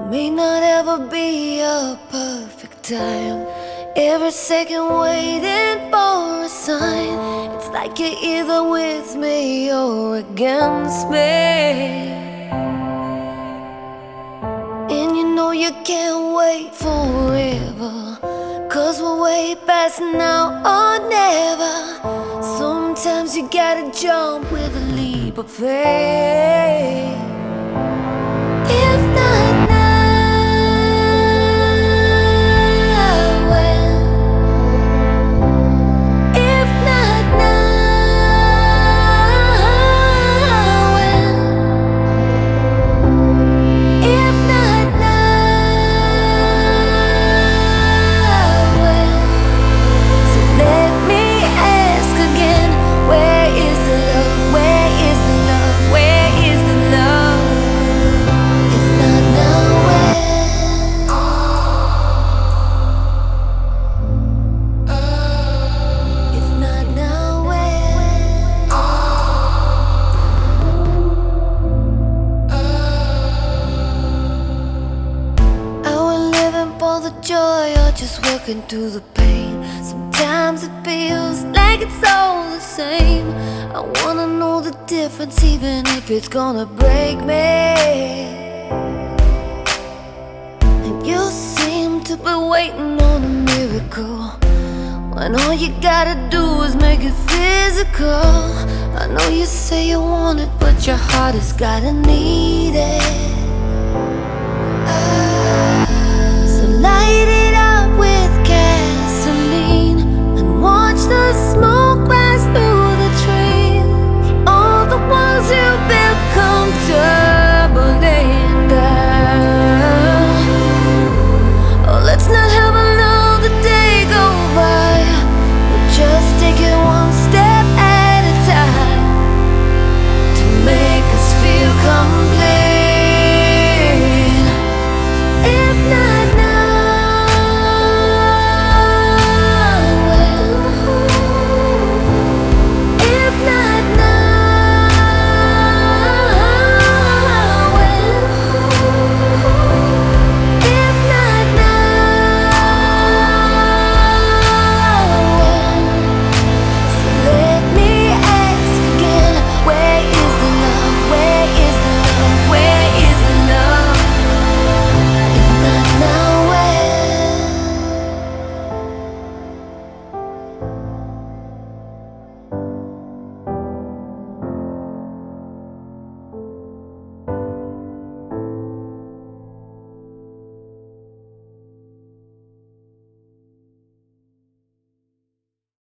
May not ever be a perfect time. Every second waiting for a sign. It's like you're either with me or against me. And you know you can't wait forever, 'cause we're way past now or never. Sometimes you gotta jump with a leap of faith. If not now, when? If not now, when? If not now, when? So let me ask again, where is the love? Where is the love? Where is the love? If not now, when? If not now, when? Are we living for the joy or just working through the pain? Sometimes it feels like it's all the same. I wanna know the difference, even if it's gonna break me. And you seem to be waiting on a miracle, when all you gotta do is make it physical. I know you say you want it, but your heart has gotta need it.